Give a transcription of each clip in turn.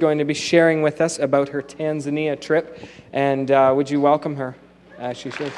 going to be sharing with us about her Tanzania trip. And would you welcome her as she shares?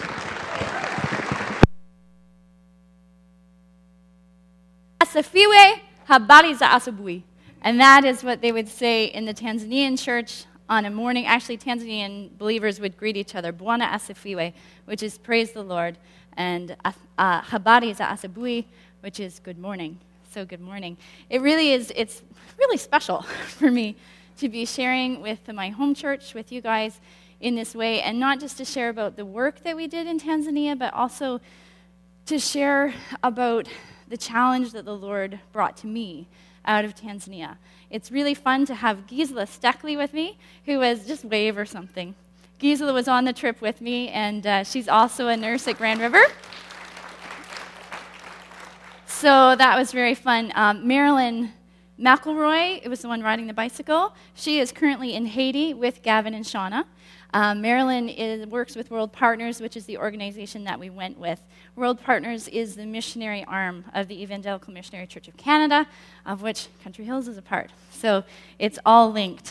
Asifiwe, habari za asubuhi. And that is what they would say in the Tanzanian church on a morning. Actually, Tanzanian believers would greet each other, Bwana asifiwe, which is praise the Lord, and habari za asubuhi, which is good morning. So good morning. It's really special for me to be sharing with my home church, with you guys in this way, and not just to share about the work that we did in Tanzania, but also to share about the challenge that the Lord brought to me out of Tanzania. It's really fun to have Gisela Steckley with me, who was just wave or something. Gisela was on the trip with me, and she's also a nurse at Grand River. So that was very fun. Marilyn McElroy, it was the one riding the bicycle. She is currently in Haiti with Gavin and Shauna. Marilyn works with World Partners, which is the organization that we went with. World Partners is the missionary arm of the Evangelical Missionary Church of Canada, of which Country Hills is a part. So it's all linked.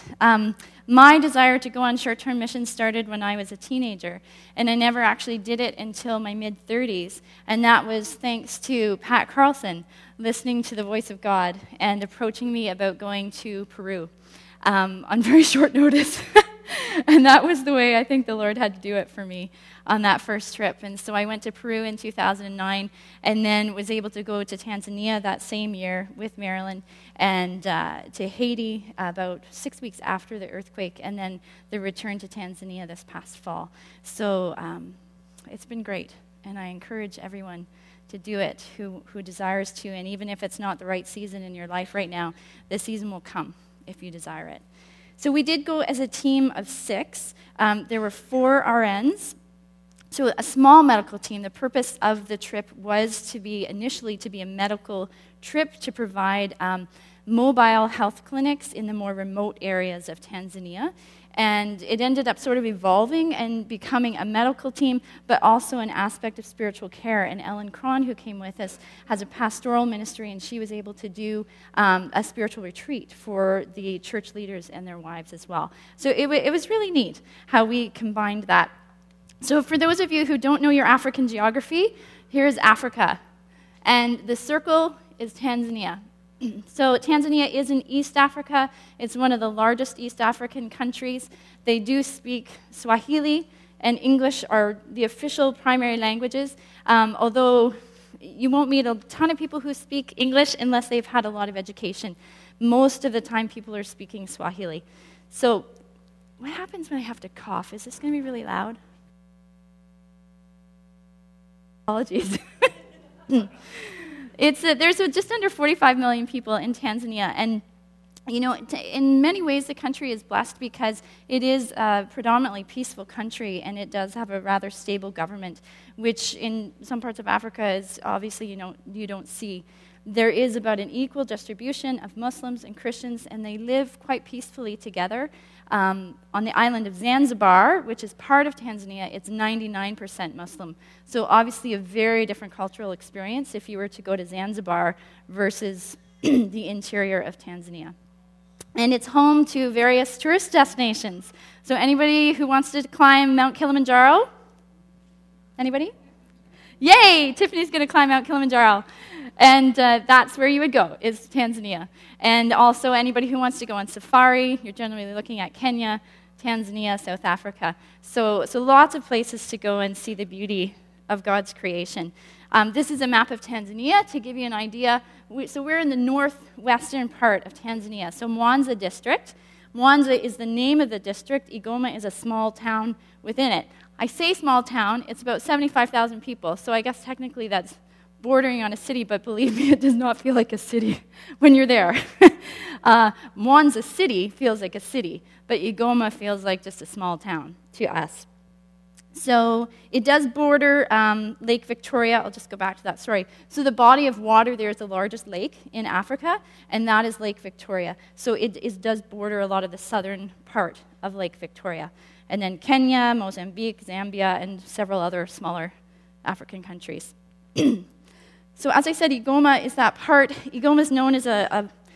My desire to go on short-term missions started when I was a teenager, and I never actually did it until my mid-30s, and that was thanks to Pat Carlson listening to the voice of God and approaching me about going to Peru on very short notice. And that was the way I think the Lord had to do it for me on that first trip. And so I went to Peru in 2009 and then was able to go to Tanzania that same year with Marilyn and to Haiti about 6 weeks after the earthquake, and then the return to Tanzania this past fall. So it's been great, and I encourage everyone to do it who desires to. And even if it's not the right season in your life right now, the season will come if you desire it. So we did go as a team of 6. There were 4 RNs, so a small medical team. The purpose of the trip was initially to be a medical trip to provide mobile health clinics in the more remote areas of Tanzania. And it ended up sort of evolving and becoming a medical team, but also an aspect of spiritual care. And Ellen Cron, who came with us, has a pastoral ministry, and she was able to do a spiritual retreat for the church leaders and their wives as well. So it was really neat how we combined that. So for those of you who don't know your African geography, here's Africa. And the circle is Tanzania. So Tanzania is in East Africa. It's one of the largest East African countries. They do speak Swahili, and English are the official primary languages, although you won't meet a ton of people who speak English unless they've had a lot of education. Most of the time, people are speaking Swahili. So what happens when I have to cough? Is this going to be really loud? Apologies. There's just under 45 million people in Tanzania, and in many ways the country is blessed because it is a predominantly peaceful country, and it does have a rather stable government, which in some parts of Africa is obviously you don't see. There is about an equal distribution of Muslims and Christians, and they live quite peacefully together. On the island of Zanzibar, which is part of Tanzania, it's 99% Muslim. So obviously a very different cultural experience if you were to go to Zanzibar versus the interior of Tanzania. And it's home to various tourist destinations. So anybody who wants to climb Mount Kilimanjaro? Anybody? Yay! Tiffany's going to climb Mount Kilimanjaro. And that's where you would go, is Tanzania. And also anybody who wants to go on safari, you're generally looking at Kenya, Tanzania, South Africa. So lots of places to go and see the beauty of God's creation. This is a map of Tanzania to give you an idea. So we're in the northwestern part of Tanzania. So Mwanza district. Mwanza is the name of the district. Igoma is a small town within it. I say small town, it's about 75,000 people. So I guess technically that's bordering on a city, but believe me, it does not feel like a city when you're there. Mwanza city feels like a city, but Igoma feels like just a small town to us. So it does border Lake Victoria. I'll just go back to that story. So the body of water there is the largest lake in Africa, and that is Lake Victoria. So it does border a lot of the southern part of Lake Victoria. And then Kenya, Mozambique, Zambia, and several other smaller African countries. So as I said, Igoma is that part. Igoma is known as a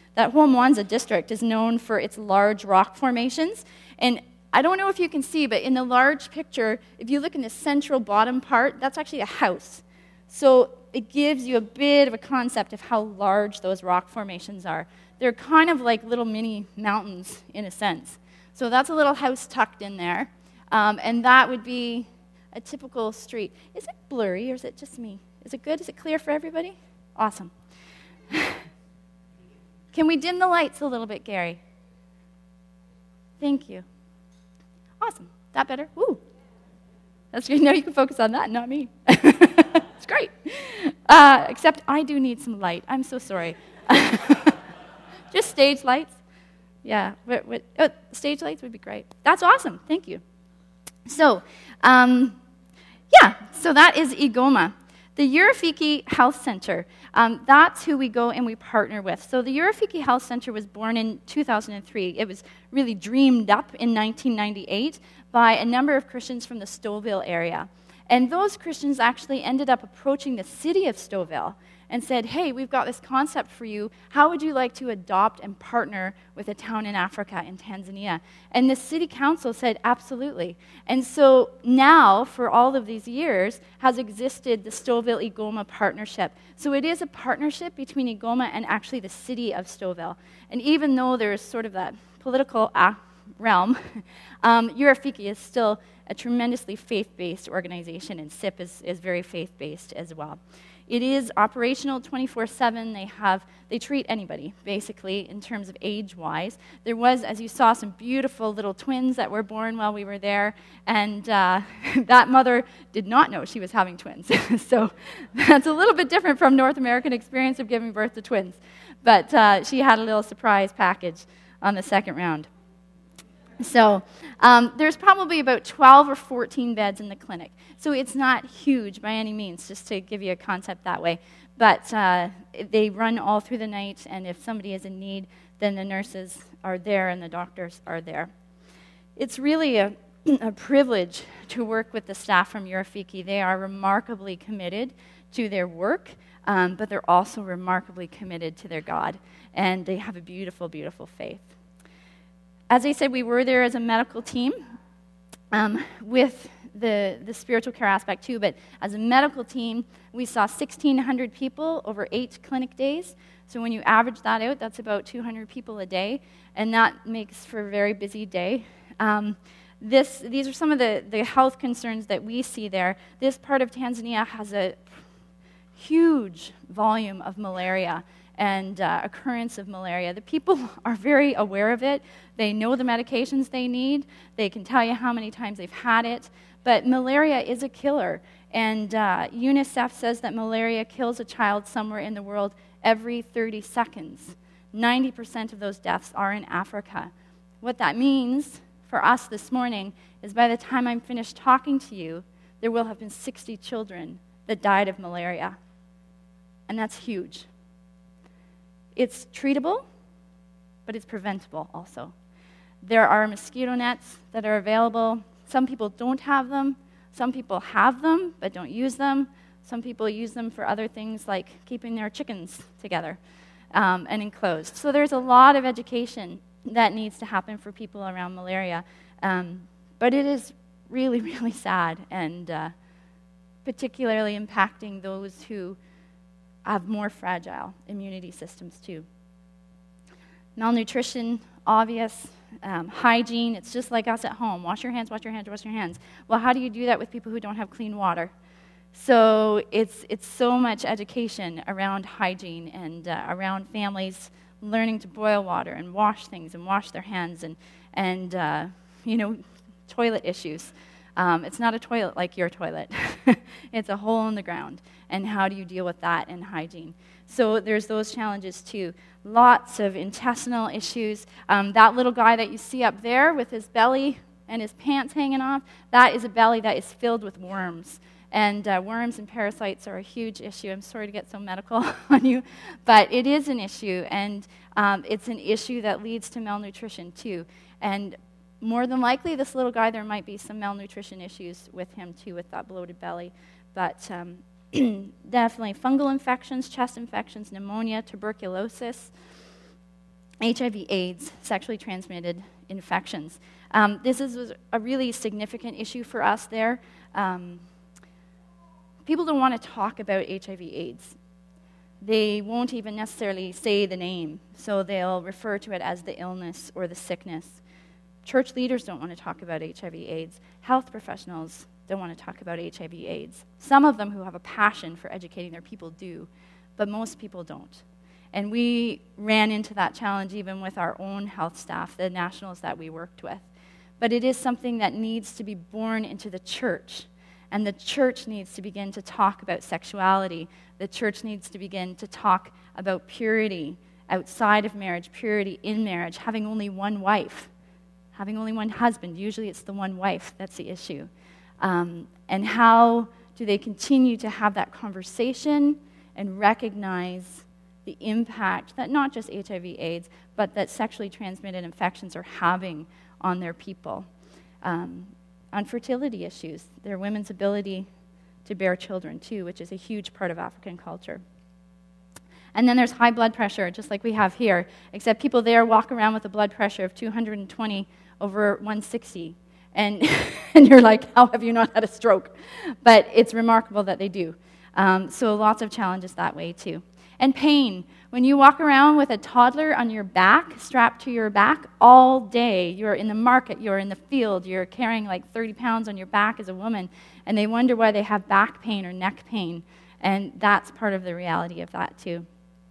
That whole Mwanza district is known for its large rock formations. And I don't know if you can see, but in the large picture, if you look in the central bottom part, that's actually a house. So it gives you a bit of a concept of how large those rock formations are. They're kind of like little mini mountains in a sense. So that's a little house tucked in there. And that would be a typical street. Is it blurry or is it just me? Is it good? Is it clear for everybody? Awesome. Can we dim the lights a little bit, Gary? Thank you. Awesome. That better? Woo. That's good. Now you can focus on that, not me. It's great. Except I do need some light. I'm so sorry. Just stage lights. Yeah. Stage lights would be great. That's awesome. Thank you. So, so that is Igoma. The Urafiki Health Center, that's who we go and we partner with. So the Urafiki Health Center was born in 2003. It was really dreamed up in 1998 by a number of Christians from the Stouffville area. And those Christians actually ended up approaching the city of Stouffville and said, hey, we've got this concept for you. How would you like to adopt and partner with a town in Africa, in Tanzania? And the city council said, absolutely. And so now, for all of these years, has existed the Stouffville-Igoma partnership. So it is a partnership between Igoma and actually the city of Stouffville. And even though there's sort of that political realm, Urafiki is still a tremendously faith-based organization, and SIP is very faith-based as well. It is operational 24/7. They treat anybody, basically, in terms of age-wise. There was, as you saw, some beautiful little twins that were born while we were there, and that mother did not know she was having twins. So that's a little bit different from North American experience of giving birth to twins. But she had a little surprise package on the second round. So there's probably about 12 or 14 beds in the clinic. So it's not huge by any means, just to give you a concept that way. But they run all through the night, and if somebody is in need, then the nurses are there and the doctors are there. It's really a privilege to work with the staff from Urafiki. They are remarkably committed to their work, but they're also remarkably committed to their God, and they have a beautiful, beautiful faith. As I said, we were there as a medical team with the spiritual care aspect too, but as a medical team, we saw 1,600 people over 8 clinic days. So when you average that out, that's about 200 people a day, and that makes for a very busy day. These are some of the health concerns that we see there. This part of Tanzania has a huge volume of malaria and occurrence of malaria. The people are very aware of it. They know the medications they need. They can tell you how many times they've had it. But malaria is a killer. And UNICEF says that malaria kills a child somewhere in the world every 30 seconds. 90% of those deaths are in Africa. What that means for us this morning is by the time I'm finished talking to you, there will have been 60 children that died of malaria. And that's huge. It's treatable, but it's preventable also. There are mosquito nets that are available. Some people don't have them. Some people have them, but don't use them. Some people use them for other things like keeping their chickens together and enclosed. So there's a lot of education that needs to happen for people around malaria. But it is really, really sad and particularly impacting those who have more fragile immunity systems too. Malnutrition, obvious. Hygiene, it's just like us at home. Wash your hands, wash your hands, wash your hands. Well, how do you do that with people who don't have clean water? So it's so much education around hygiene and around families learning to boil water and wash things and wash their hands and toilet issues. It's not a toilet like your toilet. It's a hole in the ground. And how do you deal with that and hygiene? So there's those challenges too. Lots of intestinal issues. That little guy that you see up there with his belly and his pants hanging off, that is a belly that is filled with worms. And worms and parasites are a huge issue. I'm sorry to get so medical on you, but it is an issue. And it's an issue that leads to malnutrition too. And more than likely, this little guy, there might be some malnutrition issues with him too, with that bloated belly. But definitely fungal infections, chest infections, pneumonia, tuberculosis. HIV/AIDS, sexually transmitted infections. This is a really significant issue for us there. People don't want to talk about HIV/AIDS. They won't even necessarily say the name, so they'll refer to it as the illness or the sickness. Church leaders don't want to talk about HIV/AIDS. Health professionals don't want to talk about HIV/AIDS. Some of them who have a passion for educating their people do, but most people don't. And we ran into that challenge even with our own health staff, the nationals that we worked with. But it is something that needs to be born into the church. And the church needs to begin to talk about sexuality. The church needs to begin to talk about purity outside of marriage, purity in marriage, having only one wife, having only one husband. Usually it's the one wife that's the issue. And how do they continue to have that conversation and recognize the impact that not just HIV/AIDS, but that sexually transmitted infections are having on their people. On fertility issues, their women's ability to bear children too, which is a huge part of African culture. And then there's high blood pressure, just like we have here, except people there walk around with a blood pressure of 220 over 160. And you're like, how have you not had a stroke? But it's remarkable that they do. So lots of challenges that way too. And pain. When you walk around with a toddler on your back, strapped to your back all day, you're in the market, you're in the field, you're carrying like 30 pounds on your back as a woman, and they wonder why they have back pain or neck pain. And that's part of the reality of that too.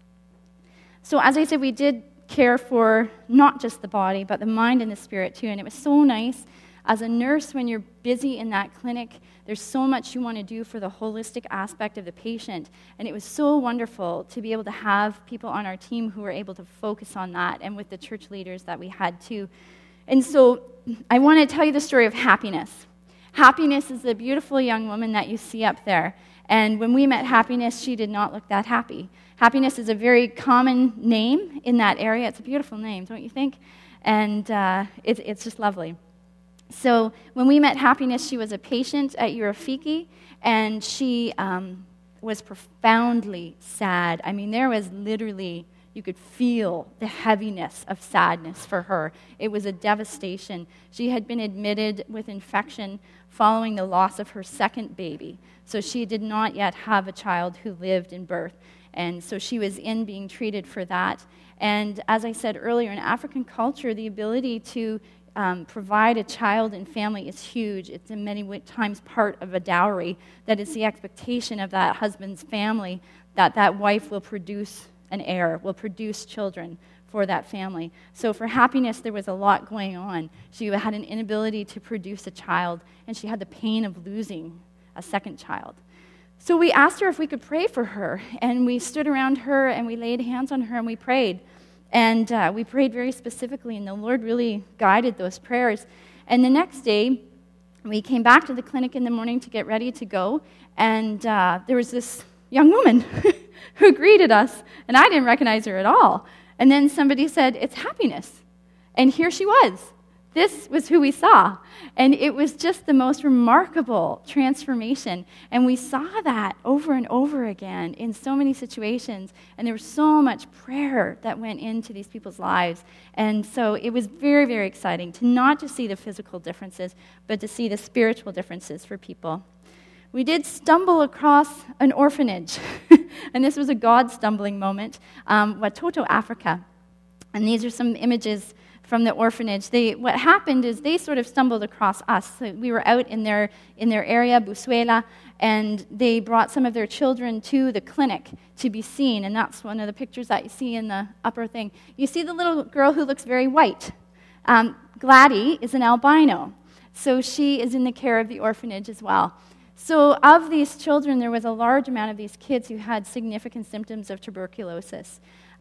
So as I said, we did care for not just the body, but the mind and the spirit too. And it was so nice. As a nurse, when you're busy in that clinic, there's so much you want to do for the holistic aspect of the patient. And it was so wonderful to be able to have people on our team who were able to focus on that, and with the church leaders that we had too. And so I want to tell you the story of Happiness. Happiness is the beautiful young woman that you see up there. And when we met Happiness, she did not look that happy. Happiness is a very common name in that area. It's a beautiful name, don't you think? And it's just lovely. So when we met Happiness, she was a patient at Urafiki, and she was profoundly sad. I mean, there was literally, you could feel the heaviness of sadness for her. It was a devastation. She had been admitted with infection following the loss of her second baby. So she did not yet have a child who lived in birth. And so she was in being treated for that. And as I said earlier, in African culture, the ability to provide a child and family is huge. It's in many times part of a dowry, that it's the expectation of that husband's family that that wife will produce an heir, will produce children for that family. So for Happiness, there was a lot going on. She had an inability to produce a child, and she had the pain of losing a second child. So we asked her if we could pray for her, and we stood around her, and we laid hands on her, and we prayed. And we prayed very specifically, and the Lord really guided those prayers. And the next day, we came back to the clinic in the morning to get ready to go, and there was this young woman who greeted us, and I didn't recognize her at all. And then somebody said, "It's Happiness." And here she was. This was who we saw. And it was just the most remarkable transformation. And we saw that over and over again in so many situations. And there was so much prayer that went into these people's lives. And so it was very, very exciting to not just see the physical differences, but to see the spiritual differences for people. We did stumble across an orphanage. And this was a God-stumbling moment, Watoto, Africa. And these are some images from the orphanage. What happened is they sort of stumbled across us. So we were out in their area, Busuela, and they brought some of their children to the clinic to be seen, and that's one of the pictures that you see in the upper thing. You see the little girl who looks very white. Gladys is an albino, so she is in the care of the orphanage as well. So of these children, there was a large amount of these kids who had significant symptoms of tuberculosis.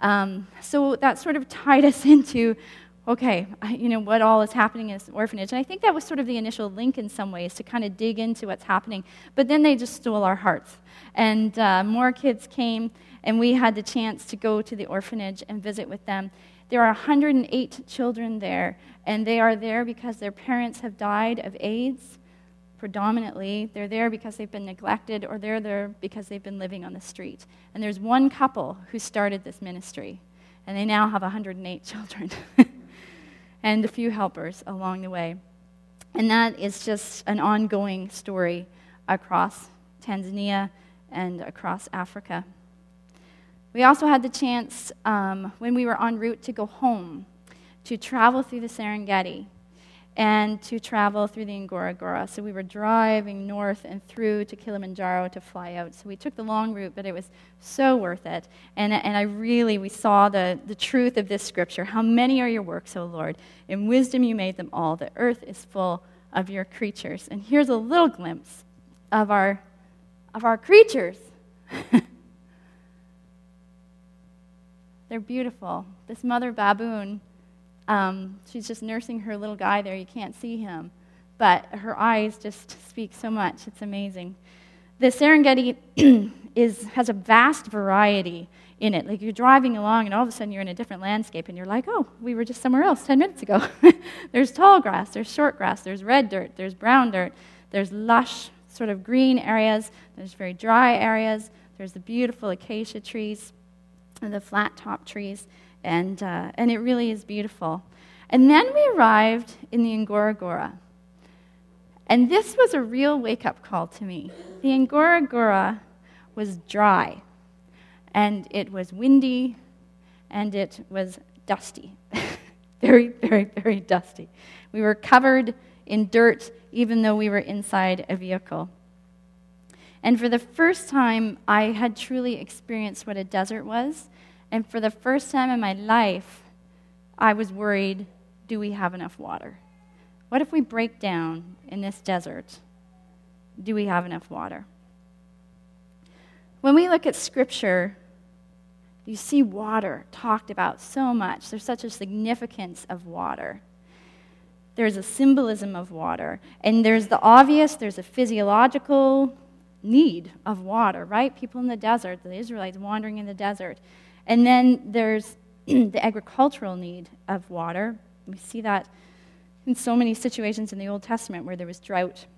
So that sort of tied us into, okay, what all is happening in this orphanage. And I think that was sort of the initial link in some ways to kind of dig into what's happening. But then they just stole our hearts. And more kids came, and we had the chance to go to the orphanage and visit with them. There are 108 children there, and they are there because their parents have died of AIDS. Predominantly, they're there because they've been neglected, or they're there because they've been living on the street. And there's one couple who started this ministry. and they now have 108 children and a few helpers along the way. And that is just an ongoing story across Tanzania and across Africa. We also had the chance, when we were en route to go home, to travel through the Serengeti and to travel through the Ngorongoro. So we were driving north and through to Kilimanjaro to fly out. So we took the long route, but it was so worth it. And we saw the truth of this scripture. How many are your works, O Lord? In wisdom you made them all. The earth is full of your creatures. And here's a little glimpse of our creatures. They're beautiful. This mother baboon, she's just nursing her little guy there. You can't see him. But her eyes just speak so much. It's amazing. The Serengeti has a vast variety in it. Like you're driving along and all of a sudden you're in a different landscape and you're like, oh, we were just somewhere else 10 minutes ago. There's tall grass, there's short grass, there's red dirt, there's brown dirt, there's lush sort of green areas, there's very dry areas, there's the beautiful acacia trees and the flat-top trees, and it really is beautiful. And then we arrived in the Ngorongoro. And this was a real wake-up call to me. The Ngorongoro was dry, and it was windy, and it was dusty. Very, very, very dusty. We were covered in dirt, even though we were inside a vehicle. And for the first time, I had truly experienced what a desert was. And for the first time in my life, I was worried, do we have enough water? What if we break down in this desert? Do we have enough water? When we look at Scripture, you see water talked about so much. There's such a significance of water. There's a symbolism of water. And there's the obvious, there's a physiological need of water, right? People in the desert, the Israelites wandering in the desert. And then there's the agricultural need of water. We see that in so many situations in the Old Testament where there was drought.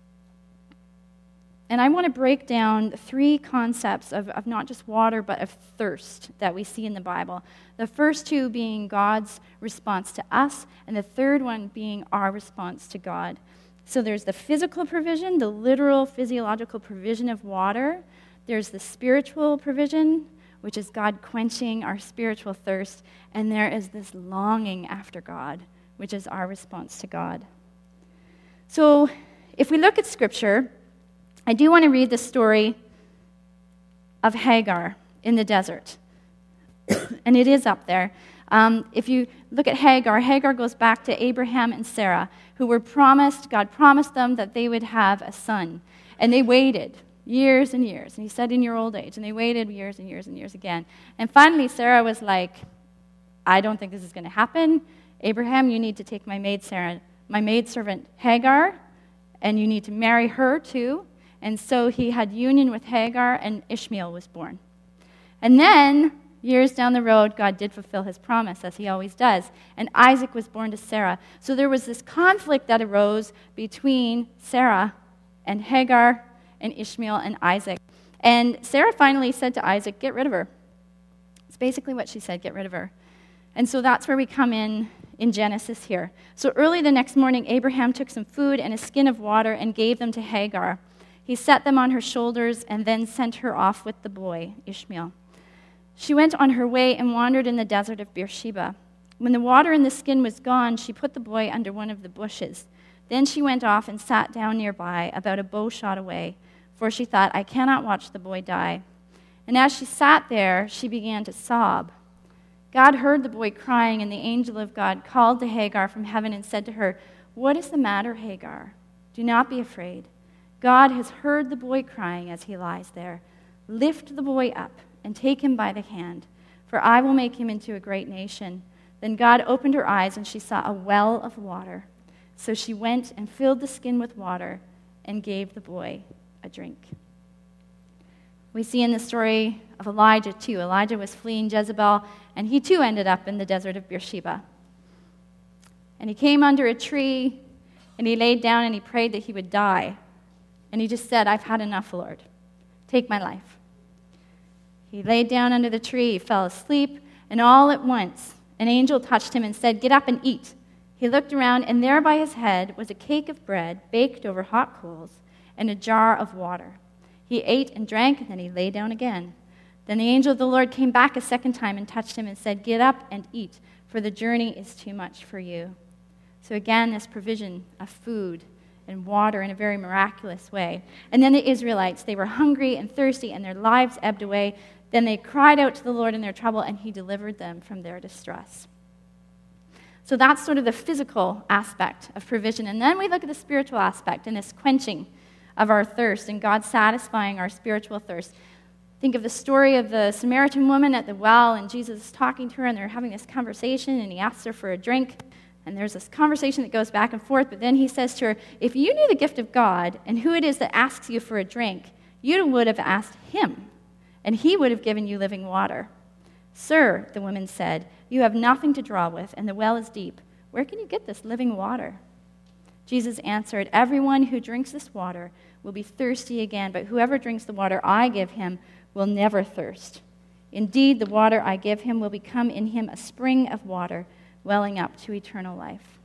And I want to break down 3 concepts of not just water, but of thirst that we see in the Bible. The first 2 being God's response to us, and the third one being our response to God. So there's the physical provision, the literal physiological provision of water. There's the spiritual provision, which is God quenching our spiritual thirst. And there is this longing after God, which is our response to God. So if we look at Scripture, I do want to read the story of Hagar in the desert. And it is up there. If you look at Hagar, Hagar goes back to Abraham and Sarah, who were promised, God promised them that they would have a son. And they waited years and years. And he said, in your old age. And they waited years and years and years again. And finally, Sarah was like, I don't think this is going to happen. Abraham, you need to take my maidservant Hagar, and you need to marry her too. And so he had union with Hagar, and Ishmael was born. And then, years down the road, God did fulfill his promise, as he always does. And Isaac was born to Sarah. So there was this conflict that arose between Sarah and Hagar and Ishmael and Isaac. And Sarah finally said to Isaac, get rid of her. It's basically what she said, get rid of her. And so that's where we come in Genesis here. So early the next morning, Abraham took some food and a skin of water and gave them to Hagar. He set them on her shoulders and then sent her off with the boy, Ishmael. She went on her way and wandered in the desert of Beersheba. When the water in the skin was gone, she put the boy under one of the bushes. Then she went off and sat down nearby, about a bow shot away, for she thought, I cannot watch the boy die. And as she sat there, she began to sob. God heard the boy crying, and the angel of God called to Hagar from heaven and said to her, what is the matter, Hagar? Do not be afraid. God has heard the boy crying as he lies there. Lift the boy up and take him by the hand, for I will make him into a great nation. Then God opened her eyes, and she saw a well of water. So she went and filled the skin with water and gave the boy a drink. We see in the story of Elijah, too. Elijah was fleeing Jezebel, and he, too, ended up in the desert of Beersheba. And he came under a tree, and he laid down, and he prayed that he would die. And he just said, I've had enough, Lord. Take my life. He laid down under the tree, he fell asleep, And all at once, an angel touched him and said, "Get up and eat." He looked around, and there by his head was a cake of bread baked over hot coals and a jar of water. He ate and drank, and then he lay down again. Then the angel of the Lord came back a second time and touched him and said, "Get up and eat, for the journey is too much for you." So again, this provision of food and water in a very miraculous way. And then the Israelites, they were hungry and thirsty, and their lives ebbed away. Then they cried out to the Lord in their trouble, and he delivered them from their distress. So that's sort of the physical aspect of provision. And then we look at the spiritual aspect and this quenching of our thirst and God satisfying our spiritual thirst. Think of the story of the Samaritan woman at the well, and Jesus is talking to her, and they're having this conversation, and he asks her for a drink. And there's this conversation that goes back and forth, but then he says to her, "If you knew the gift of God and who it is that asks you for a drink, you would have asked him, and he would have given you living water." "Sir," the woman said, "you have nothing to draw with, and the well is deep. Where can you get this living water?" Jesus answered, "Everyone who drinks this water will be thirsty again, but whoever drinks the water I give him will never thirst. Indeed, the water I give him will become in him a spring of water welling up to eternal life."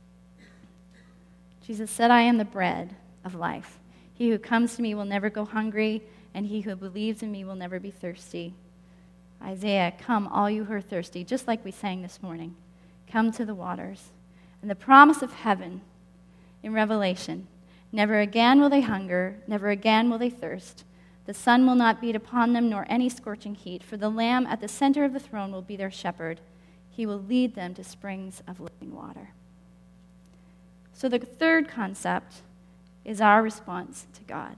Jesus said, "I am the bread of life. He who comes to me will never go hungry, and he who believes in me will never be thirsty." Isaiah, "Come, all you who are thirsty," just like we sang this morning. Come to the waters. And the promise of heaven in Revelation, never again will they hunger, never again will they thirst. The sun will not beat upon them, nor any scorching heat, for the Lamb at the center of the throne will be their shepherd. He will lead them to springs of living water. So the third concept is our response to God.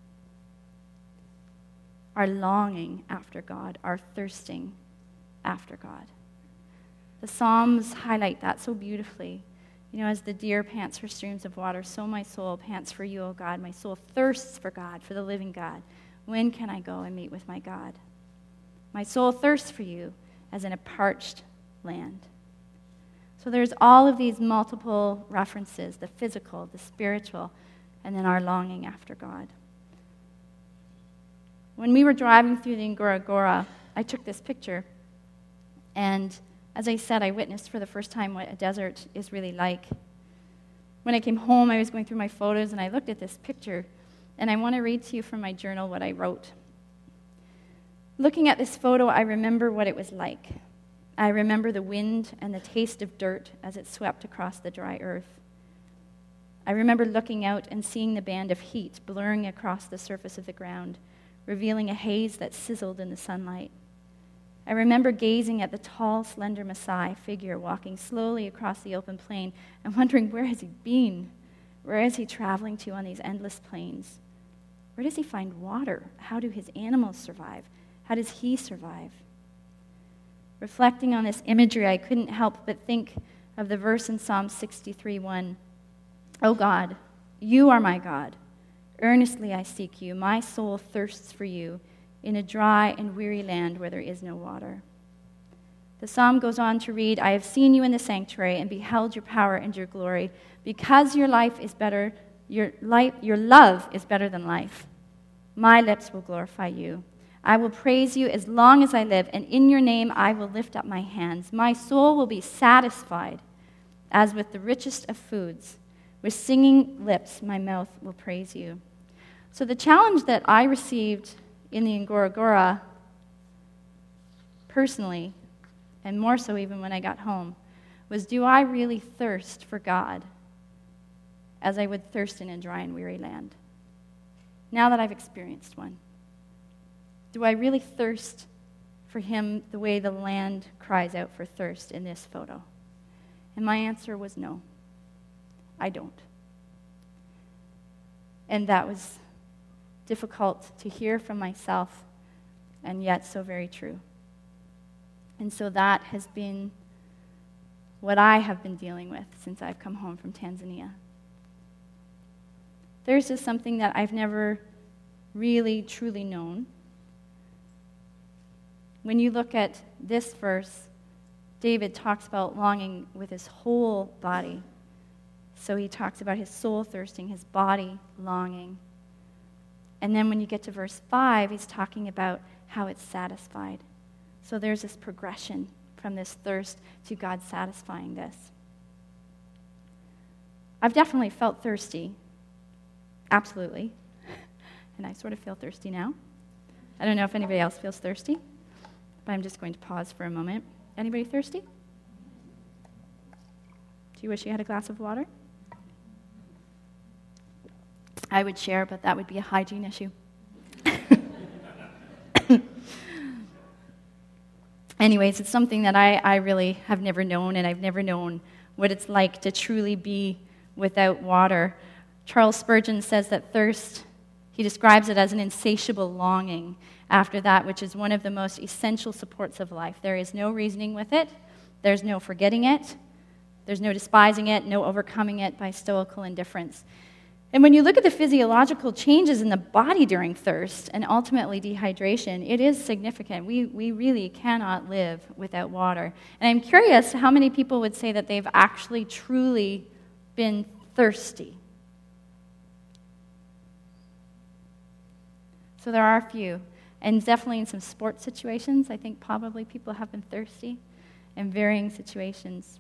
Our longing after God, our thirsting after God. The Psalms highlight that so beautifully. You know, as the deer pants for streams of water, so my soul pants for you, O God. My soul thirsts for God, for the living God. When can I go and meet with my God? My soul thirsts for you as in a parched land. So there's all of these multiple references, the physical, the spiritual, and then our longing after God. When we were driving through the Ngora Ngora, I took this picture, and as I said, I witnessed for the first time what a desert is really like. When I came home, I was going through my photos, and I looked at this picture, and I want to read to you from my journal what I wrote. Looking at this photo, I remember what it was like. I remember the wind and the taste of dirt as it swept across the dry earth. I remember looking out and seeing the band of heat blurring across the surface of the ground, revealing a haze that sizzled in the sunlight. I remember gazing at the tall, slender Maasai figure walking slowly across the open plain and wondering, where has he been? Where is he traveling to on these endless plains? Where does he find water? How do his animals survive? How does he survive? Reflecting on this imagery, I couldn't help but think of the verse in Psalm 63:1. "O God, you are my God. Earnestly I seek you. My soul thirsts for you in a dry and weary land where there is no water." The psalm goes on to read, "I have seen you in the sanctuary and beheld your power and your glory. Because your love is better than life. My lips will glorify you. I will praise you as long as I live, and in your name I will lift up my hands. My soul will be satisfied as with the richest of foods. With singing lips my mouth will praise you." So the challenge that I received in the Ngora Ngora personally, and more so even when I got home, was, do I really thirst for God as I would thirst in a dry and weary land? Now that I've experienced one. Do I really thirst for him the way the land cries out for thirst in this photo? And my answer was no, I don't. And that was difficult to hear from myself, and yet so very true. And so that has been what I have been dealing with since I've come home from Tanzania. Thirst is something that I've never really, truly known. When you look at this verse, David talks about longing with his whole body. So he talks about his soul thirsting, his body longing. And then when you get to verse 5, he's talking about how it's satisfied. So there's this progression from this thirst to God satisfying this. I've definitely felt thirsty. Absolutely. And I sort of feel thirsty now. I don't know if anybody else feels thirsty, but I'm just going to pause for a moment. Anybody thirsty? Do you wish you had a glass of water? I would share, but that would be a hygiene issue. Anyways, it's something that I really have never known, and I've never known what it's like to truly be without water. Charles Spurgeon says that thirst, he describes it as an insatiable longing after that which is one of the most essential supports of life. There is no reasoning with it. There's no forgetting it. There's no despising it, no overcoming it by stoical indifference. And when you look at the physiological changes in the body during thirst and ultimately dehydration, it is significant. We really cannot live without water. And I'm curious how many people would say that they've actually truly been thirsty. So there are a few. And definitely in some sports situations, I think probably people have been thirsty in varying situations.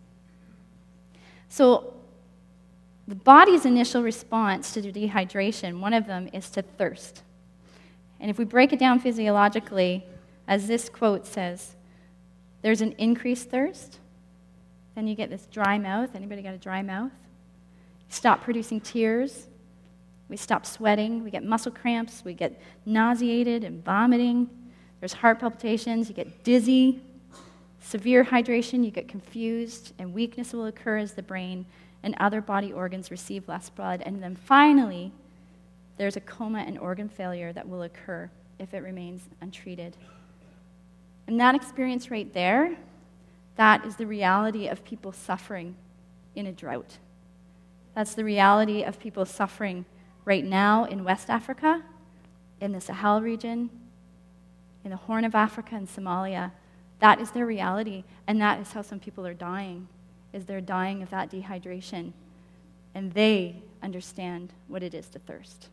So the body's initial response to dehydration, one of them is to thirst. And if we break it down physiologically, as this quote says, there's an increased thirst, then you get this dry mouth. Anybody got a dry mouth? You stop producing tears. We stop sweating. We get muscle cramps. We get nauseated and vomiting. There's heart palpitations. You get dizzy. Severe hydration, you get confused, and weakness will occur as the brain and other body organs receive less blood. And then finally, there's a coma and organ failure that will occur if it remains untreated. And that experience right there, that is the reality of people suffering in a drought. That's the reality of people suffering right now in West Africa, in the Sahel region, in the Horn of Africa and Somalia. That is their reality, and that is how some people are dying, is they're dying of that dehydration. And they understand what it is to thirst.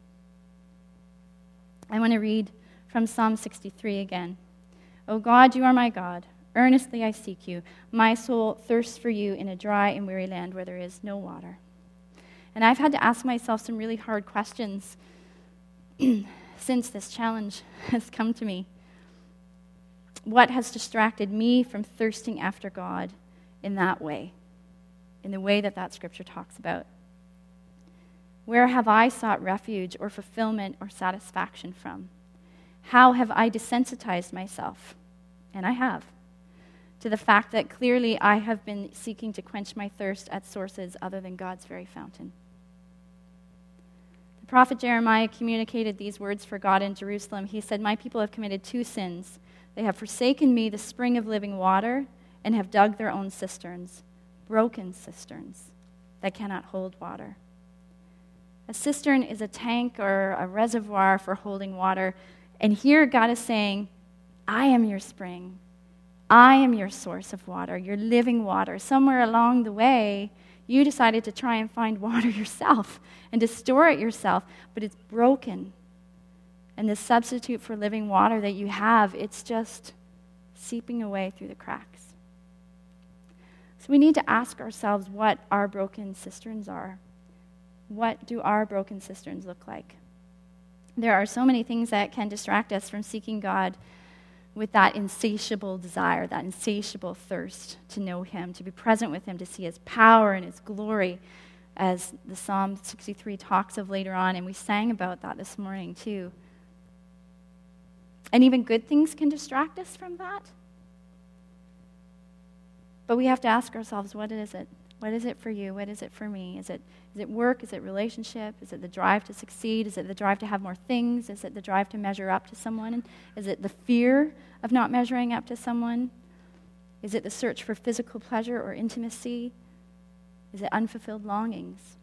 I want to read from Psalm 63 again. O God, you are my God. Earnestly I seek you. My soul thirsts for you in a dry and weary land where there is no water. And I've had to ask myself some really hard questions since this challenge has come to me. What has distracted me from thirsting after God in that way, in the way that scripture talks about? Where have I sought refuge or fulfillment or satisfaction from? How have I desensitized myself? And I have, to the fact that clearly I have been seeking to quench my thirst at sources other than God's very fountain. The prophet Jeremiah communicated these words for God in Jerusalem. He said, "My people have committed two sins. They have forsaken me, the spring of living water, and have dug their own cisterns, broken cisterns that cannot hold water." A cistern is a tank or a reservoir for holding water. And here God is saying, I am your spring. I am your source of water, your living water. Somewhere along the way, you decided to try and find water yourself and to store it yourself, but it's broken. And the substitute for living water that you have, it's just seeping away through the cracks. So we need to ask ourselves what our broken cisterns are. What do our broken cisterns look like? There are so many things that can distract us from seeking God with that insatiable desire, that insatiable thirst to know Him, to be present with Him, to see His power and His glory, as the Psalm 63 talks of later on, and we sang about that this morning too. And even good things can distract us from that. But we have to ask ourselves, what is it? What is it for you? What is it for me? Is it work? Is it relationship? Is it the drive to succeed? Is it the drive to have more things? Is it the drive to measure up to someone? Is it the fear of not measuring up to someone? Is it the search for physical pleasure or intimacy? Is it unfulfilled longings?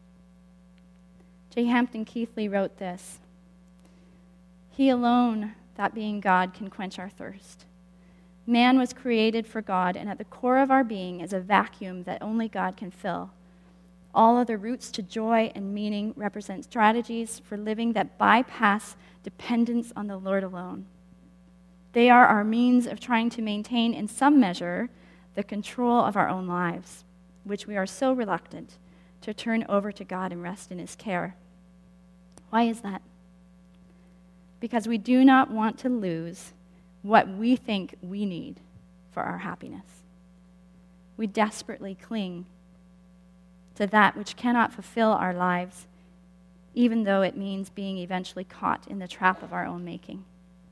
J. Hampton Keithley wrote this: "He alone, that being God, can quench our thirst. Man was created for God, and at the core of our being is a vacuum that only God can fill. All other routes to joy and meaning represent strategies for living that bypass dependence on the Lord alone. They are our means of trying to maintain, in some measure, the control of our own lives, which we are so reluctant to turn over to God and rest in His care. Why is that? Because we do not want to lose what we think we need for our happiness. We desperately cling to that which cannot fulfill our lives, even though it means being eventually caught in the trap of our own making.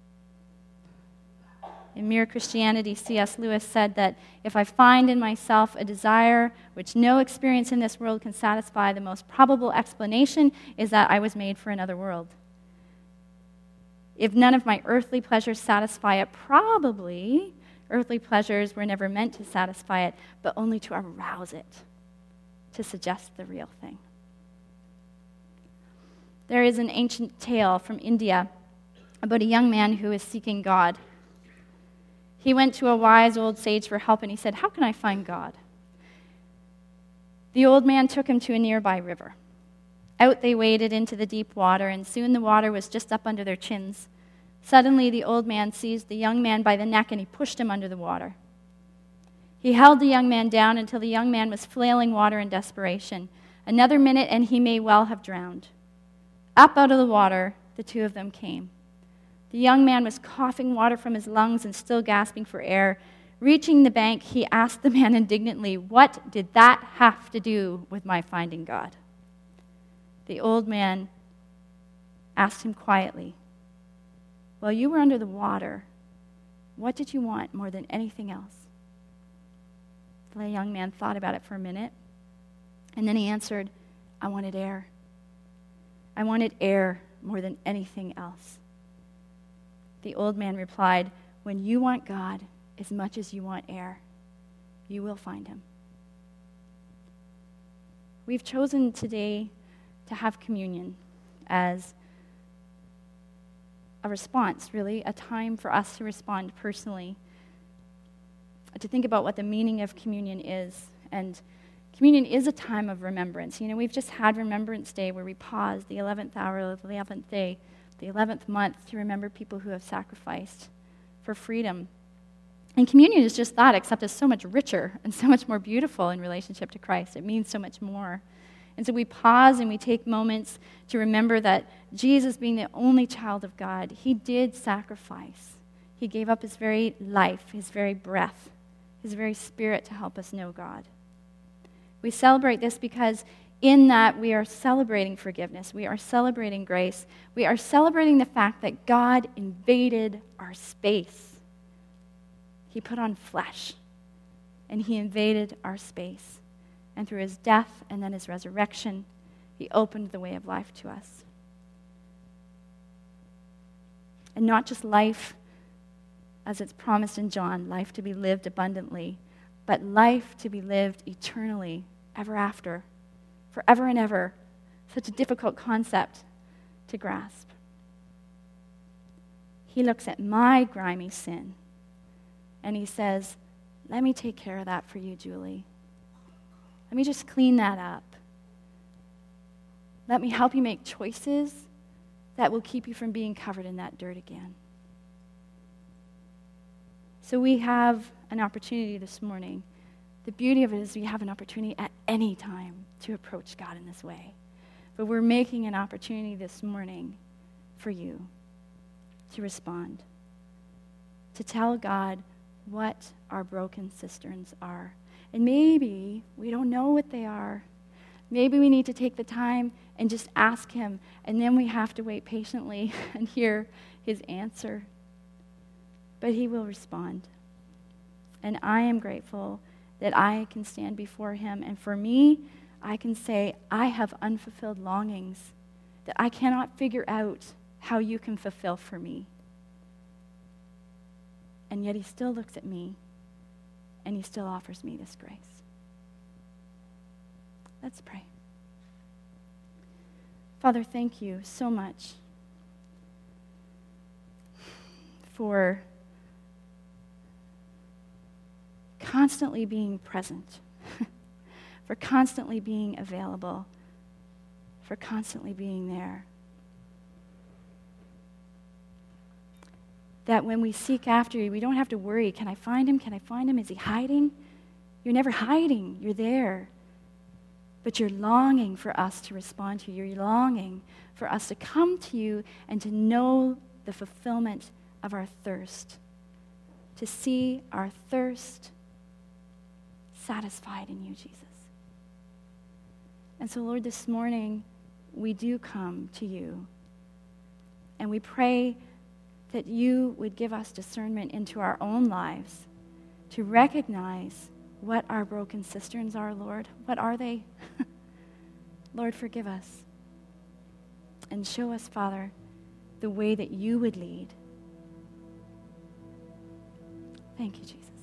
In Mere Christianity, C.S. Lewis said that if I find in myself a desire which no experience in this world can satisfy, the most probable explanation is that I was made for another world. If none of my earthly pleasures satisfy it, probably earthly pleasures were never meant to satisfy it, but only to arouse it, to suggest the real thing. There is an ancient tale from India about a young man who is seeking God. He went to a wise old sage for help, and he said, "How can I find God?" The old man took him to a nearby river. Out they waded into the deep water, and soon the water was just up under their chins. Suddenly the old man seized the young man by the neck, and he pushed him under the water. He held the young man down until the young man was flailing water in desperation. Another minute, and he may well have drowned. Up out of the water, the two of them came. The young man was coughing water from his lungs and still gasping for air. Reaching the bank, he asked the man indignantly, "What did that have to do with my finding God?" The old man asked him quietly, "While you were under the water, what did you want more than anything else?" The young man thought about it for a minute, and then he answered, "I wanted air. I wanted air more than anything else." The old man replied, "When you want God as much as you want air, you will find Him." We've chosen today to have communion as a response, really, a time for us to respond personally, to think about what the meaning of communion is. And communion is a time of remembrance. You know, we've just had Remembrance Day where we pause the 11th hour, the 11th day, the 11th month to remember people who have sacrificed for freedom. And communion is just that, except it's so much richer and so much more beautiful in relationship to Christ. It means so much more. And so we pause and we take moments to remember that Jesus, being the only child of God, He did sacrifice. He gave up His very life, His very breath, His very spirit to help us know God. We celebrate this because in that we are celebrating forgiveness. We are celebrating grace. We are celebrating the fact that God invaded our space. He put on flesh, and He invaded our space. And through His death and then His resurrection, He opened the way of life to us. And not just life as it's promised in John, life to be lived abundantly, but life to be lived eternally, ever after, forever and ever. Such a difficult concept to grasp. He looks at my grimy sin and He says, "Let me take care of that for you, Julie. Let me just clean that up. Let me help you make choices that will keep you from being covered in that dirt again." So we have an opportunity this morning. The beauty of it is we have an opportunity at any time to approach God in this way. But we're making an opportunity this morning for you to respond, to tell God what our broken cisterns are. And maybe we don't know what they are. Maybe we need to take the time and just ask Him, and then we have to wait patiently and hear His answer. But He will respond. And I am grateful that I can stand before Him. And for me, I can say, I have unfulfilled longings that I cannot figure out how you can fulfill for me. And yet He still looks at me, and He still offers me this grace. Let's pray. Father, thank you so much for constantly being present, for constantly being available, for constantly being there. that when we seek after you, we don't have to worry, can I find him? Can I find him? Is he hiding? You're never hiding. You're there. But you're longing for us to respond to you. You're longing for us to come to you and to know the fulfillment of our thirst, to see our thirst satisfied in you, Jesus. And so, Lord, this morning, we do come to you, and we pray that you would give us discernment into our own lives to recognize what our broken cisterns are, Lord. What are they? Lord, forgive us. And show us, Father, the way that you would lead. Thank you, Jesus.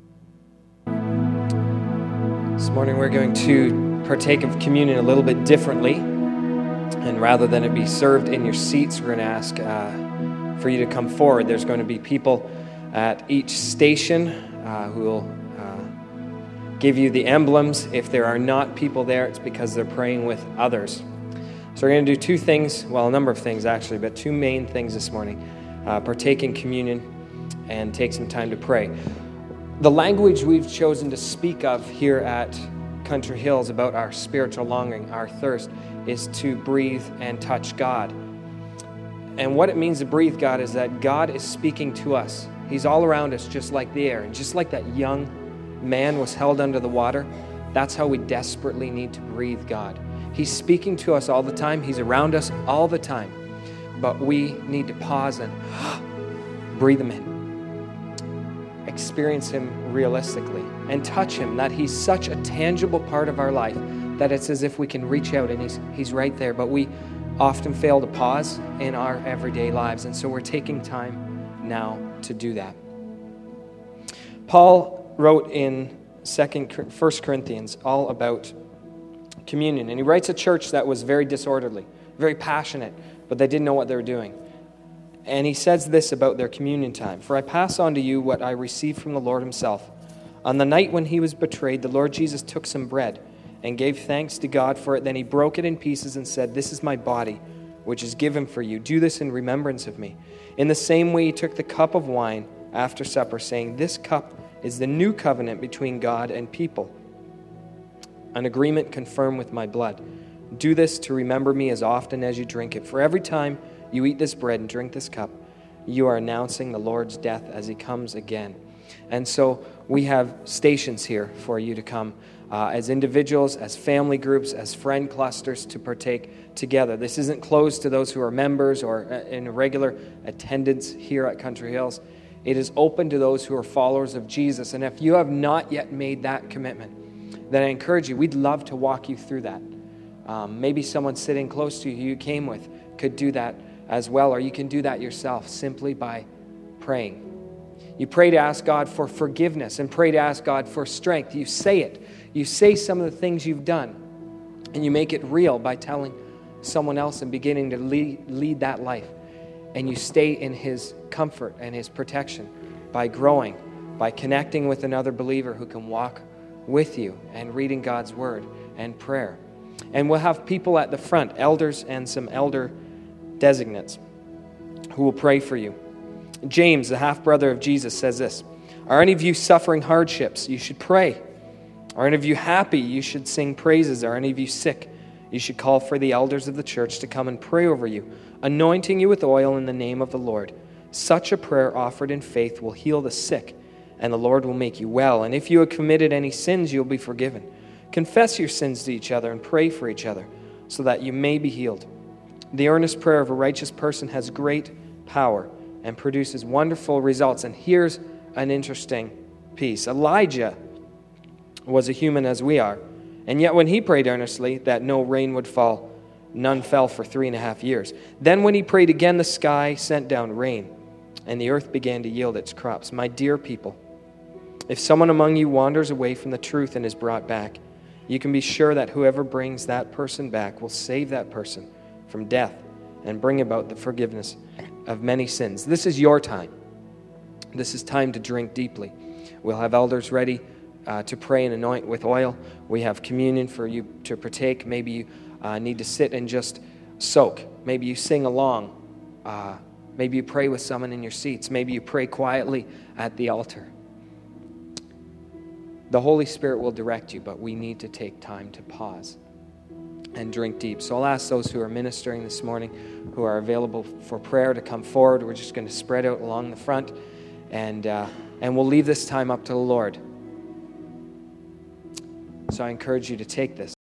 This morning we're going to partake of communion a little bit differently. And rather than it be served in your seats, we're going to ask for you to come forward. There's going to be people at each station who will give you the emblems. If there are not people there, it's because they're praying with others. So we're going to do two things, well, a number of things actually, but two main things this morning. Partake in communion and take some time to pray. The language we've chosen to speak of here at Country Hills about our spiritual longing, our thirst, is to breathe and touch God. And what it means to breathe God is that God is speaking to us. He's all around us just like the air. And just like that young man was held under the water, that's how we desperately need to breathe God. He's speaking to us all the time. He's around us all the time. But we need to pause and breathe him in. Experience him realistically and touch him, that he's such a tangible part of our life that it's as if we can reach out and he's right there. But we often fail to pause in our everyday lives, and so we're taking time now to do that. Paul wrote in 1 Corinthians all about communion, and he writes a church that was very disorderly, very passionate, but they didn't know what they were doing. And he says this about their communion time: "For I pass on to you what I received from the Lord himself. On the night when he was betrayed, the Lord Jesus took some bread and gave thanks to God for it. Then he broke it in pieces and said, 'This is my body, which is given for you. Do this in remembrance of me.' In the same way, he took the cup of wine after supper, saying, 'This cup is the new covenant between God and people, an agreement confirmed with my blood. Do this to remember me as often as you drink it. For every time you eat this bread and drink this cup, you are announcing the Lord's death as he comes again." And so we have stations here for you to come as individuals, as family groups, as friend clusters to partake together. This isn't closed to those who are members or in regular attendance here at Country Hills. It is open to those who are followers of Jesus. And if you have not yet made that commitment, then I encourage you, we'd love to walk you through that. Maybe someone sitting close to you who you came with could do that as well, or you can do that yourself simply by praying. You pray to ask God for forgiveness and pray to ask God for strength. You say it. You say some of the things you've done, and you make it real by telling someone else and beginning to lead that life. And you stay in his comfort and his protection by growing, by connecting with another believer who can walk with you and reading God's word and prayer. And we'll have people at the front, elders and some elder designates, who will pray for you. James, the half-brother of Jesus, says this: "Are any of you suffering hardships? You should pray. Are any of you happy? You should sing praises. Are any of you sick? You should call for the elders of the church to come and pray over you, anointing you with oil in the name of the Lord. Such a prayer offered in faith will heal the sick, and the Lord will make you well. And if you have committed any sins, you'll be forgiven. Confess your sins to each other and pray for each other, so that you may be healed. The earnest prayer of a righteous person has great power and produces wonderful results." And here's an interesting piece. Elijah was a human as we are, and yet when he prayed earnestly that no rain would fall, none fell for 3.5 years. Then when he prayed again, the sky sent down rain, and the earth began to yield its crops. My dear people, if someone among you wanders away from the truth and is brought back, you can be sure that whoever brings that person back will save that person from death and bring about the forgiveness of many sins. This is your time. This is time to drink deeply. We'll have elders ready to pray and anoint with oil. We have communion for you to partake. Maybe you need to sit and just soak. Maybe you sing along Maybe you pray with someone in your seats. Maybe you pray quietly at the altar. The Holy Spirit will direct you, but we need to take time to pause and drink deep. So I'll ask those who are ministering this morning, who are available for prayer, to come forward. We're just going to spread out along the front, and we'll leave this time up to the Lord. So I encourage you to take this.